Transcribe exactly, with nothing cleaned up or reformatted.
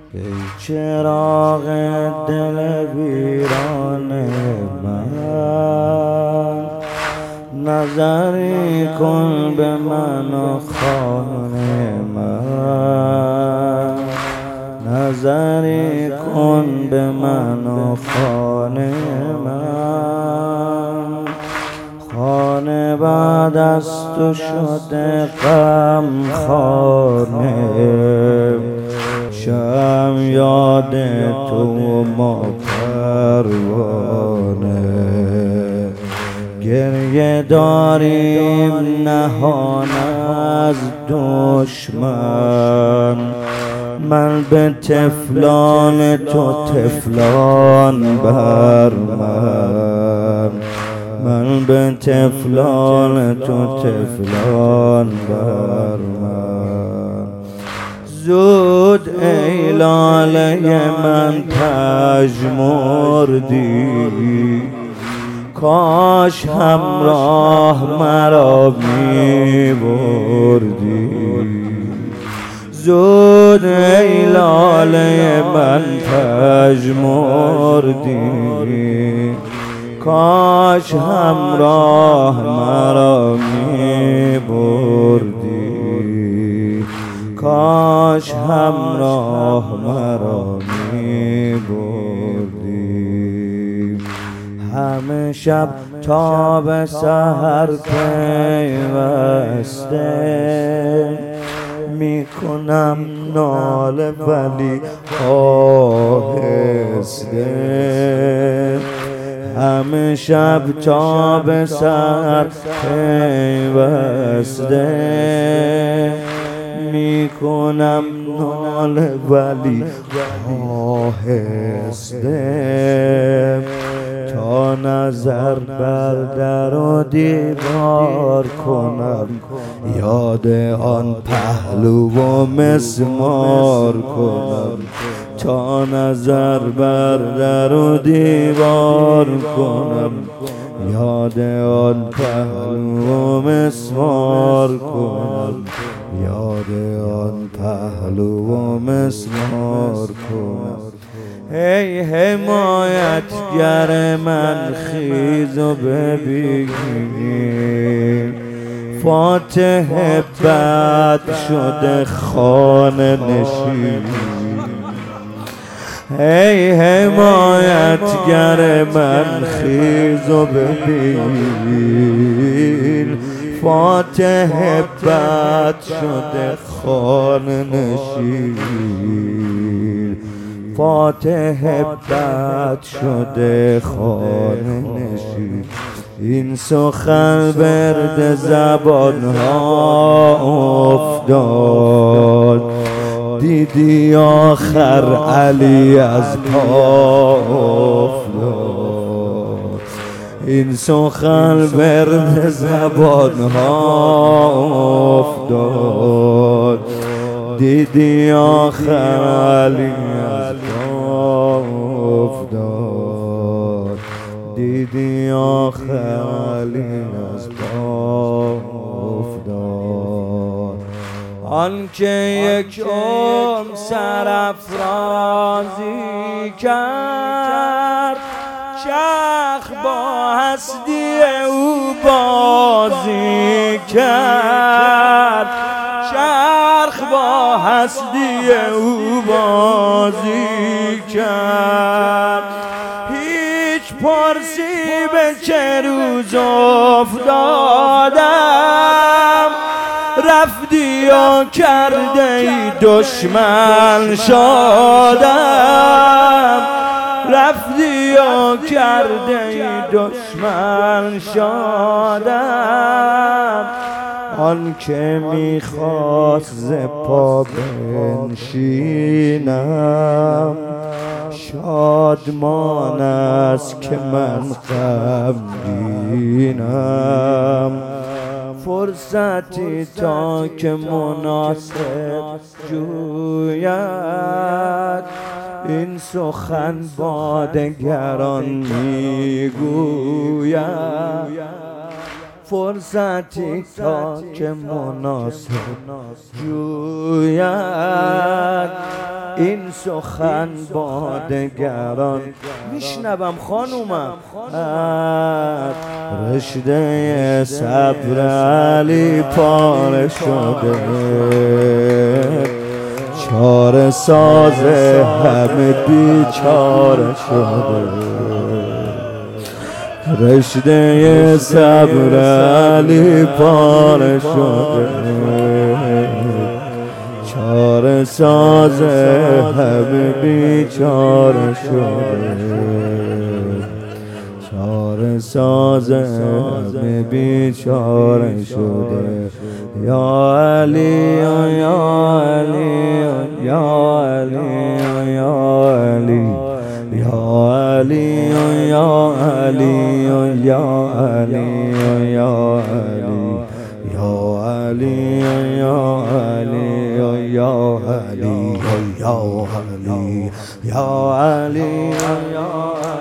ای چراغ دل ویران من، نظری کن به من و خانه من، نظری کن به من و خانه من. خانه بعد از تو شده غم خانه، شم یاد تو ما پروانه. گریه داریم نهان از دشمن، من به طفلان تو طفلان بر من، من به طفلان تو طفلان بر من. زود ای لاله من پژمردی، کاش همراه مرا می بردی. زود ای لاله من پژمردی، کاش همراه مرا می بردی، کاش همراه مرا می بردی. همه شب تا به سحر پیوسته می کنم ناله ولی آهسته. همه شب تا به سحر پیوسته می کنم ناله ولی آهسته. تا نظر بر در و دیوار کنم، یاد آن پهلو و مسمار کنم. تا نظر بر در و دیوار کنم، یاد آن پهلو و مسمار کنم، یاد آن پهلو و مسمار کنم. ای حمایتگر من خیز و ببین، فاتح بد شده خانه نشین. ای حمایتگر من خیز و ببین، فاتح بد شده خانه نشین، فاتح بد شده خانه نشین. این سخن برد زبان ها افتاد، دیدی آخر علی از پا افتاد. این سخن برد زبان ها افتاد، دیدی آخر علی از پا افتاد، دیدی آخر علی از پا افتاد. آنکه یک عمر سرافرازی کرد، چرخ با هستی او بازی کرد، چرخ با هستی او بازی کرد. هیچ پرسی به چه روز افتادم، رفتی و کرده ای دشمن شادم، رفتی و کرده ای دشمن شادم. آن که میخواست ز پا بنشینم، شادمان است که من غمگینم. فرصتی تا که مناسب جوید، این سخن با دگران میگوید. فرصتی تا که مناسب جوید، این سخن با دگران میشنوم خانومم رشته صبر علی پاره شده چاره ساز همه بیچاره شده رشته صبر علی پاره شده چاره ساز همه بیچاره شده چاره ساز همه بیچاره شده یا علی یا علی یا علی یا علی یا علی یا علی یا علی یا علی یا علی یا علی یا علی یا علی یا علی یا